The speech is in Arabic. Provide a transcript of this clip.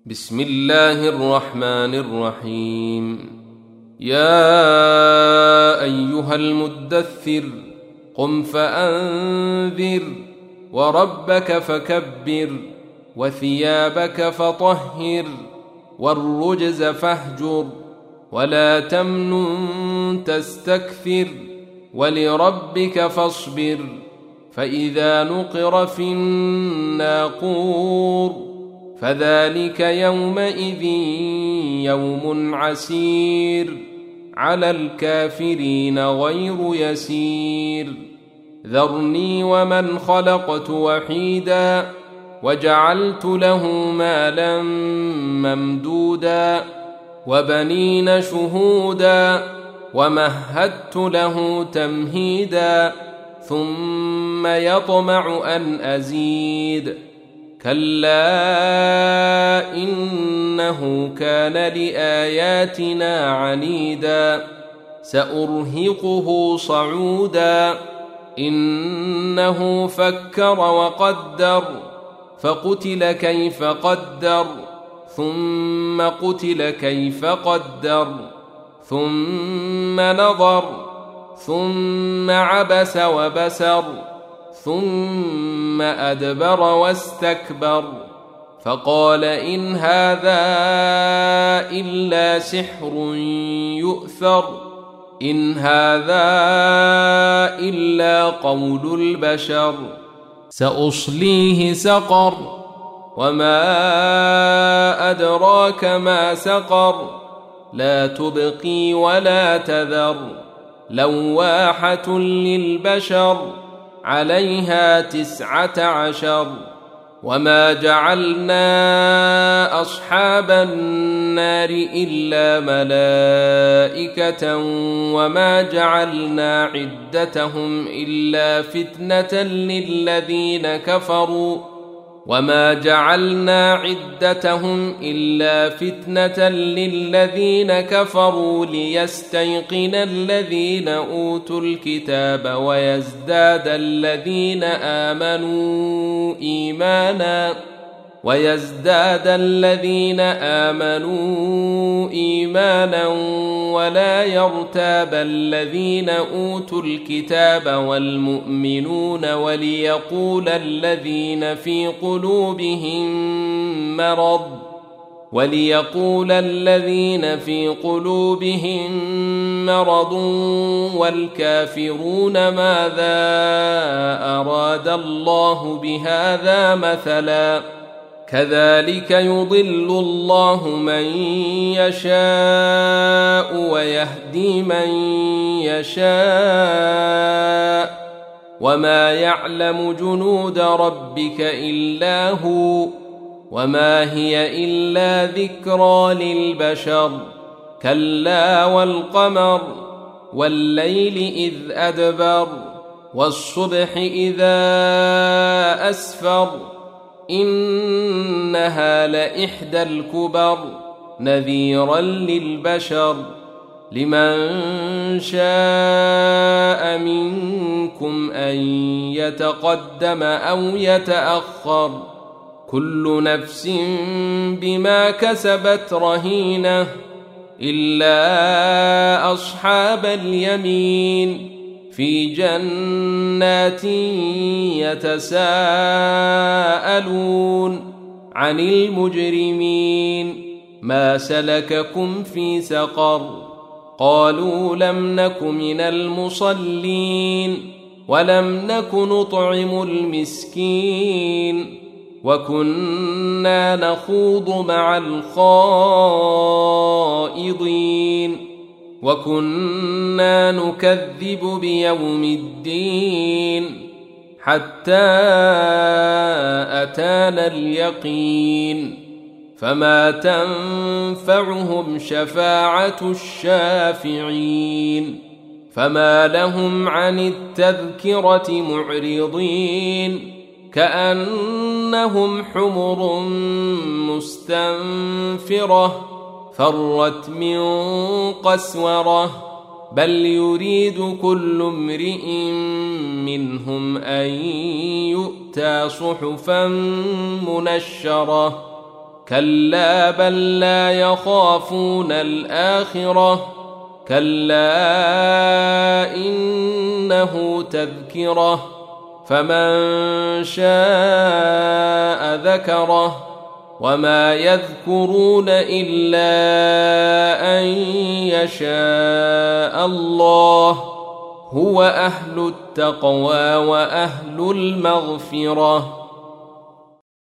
بسم الله الرحمن الرحيم. يا أيها المدثر قم فأنذر وربك فكبر وثيابك فطهر والرجز فاهجر ولا تمنن تستكثر ولربك فاصبر فإذا نقر في الناقور فذلك يومئذ يوم عسير على الكافرين غير يسير. ذرني ومن خلقت وحيدا وجعلت له مالا ممدودا وبنين شهودا ومهدت له تمهيدا ثم يطمع أن أزيد كلا إنه كان لآياتنا عنيدا سأرهقه صعودا إنه فكر وقدر فقتل كيف قدر ثم قتل كيف قدر ثم نظر ثم عبس وبسر ثم أدبر واستكبر فقال إن هذا إلا سحر يؤثر إن هذا إلا قول البشر سأصليه سقر وما أدراك ما سقر لا تبقي ولا تذر لواحة للبشر عليها 19 وما جعلنا أصحاب النار إلا ملائكة وما جعلنا عدتهم إلا فتنة للذين كفروا ليستيقن الذين أوتوا الكتاب ويزداد الذين آمنوا إيمانا ولا يرتاب الذين أوتوا الكتاب والمؤمنون وليقول الذين في قلوبهم مرض والكافرون ماذا أراد الله بهذا مثلا كذلك يضل الله من يشاء ويهدي من يشاء وما يعلم جنود ربك إلا هو وما هي إلا ذكرى للبشر كلا والقمر والليل إذ أدبر والصبح إذا أسفر إنها لإحدى الكبر نذيرا للبشر لمن شاء منكم أن يتقدم أو يتأخر كل نفس بما كسبت رهينة إلا أصحاب اليمين في جنات يتساءلون عن المجرمين ما سلككم في سقر قالوا لم نك من المصلين ولم نك نطعم المسكين وكنا نخوض مع الخائضين وكنا نكذب بيوم الدين حتى أتانا اليقين فما تنفعهم شفاعة الشافعين فما لهم عن التذكرة معرضين كأنهم حمر مستنفرة فرت من قسورة بل يريد كل امرئ منهم أن يؤتى صحفا منشرة كلا بل لا يخافون الآخرة كلا إنه تذكرة فمن شاء ذكره وما يذكرون إلا أن يشاء الله هو أهل التقوى وأهل المغفرة